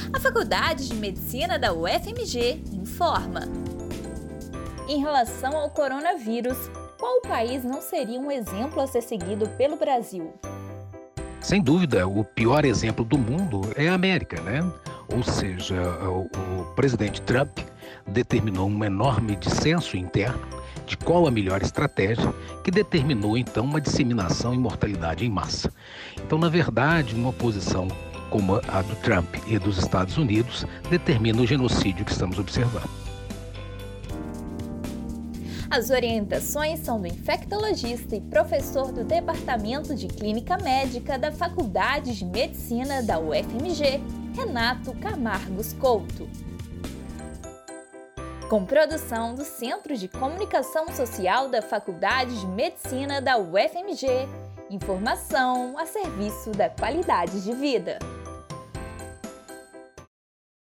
A Faculdade de Medicina da UFMG informa. Em relação ao coronavírus, qual país não seria um exemplo a ser seguido pelo Brasil? Sem dúvida, o pior exemplo do mundo é a América, né? Ou seja, o presidente Trump determinou um enorme dissenso interno de qual a melhor estratégia, que determinou então uma disseminação e mortalidade em massa. Então, na verdade, uma posição como a do Trump e dos Estados Unidos determina o genocídio que estamos observando. As orientações são do infectologista e professor do Departamento de Clínica Médica da Faculdade de Medicina da UFMG, Renato Camargos Couto. Com produção do Centro de Comunicação Social da Faculdade de Medicina da UFMG, informação a serviço da qualidade de vida.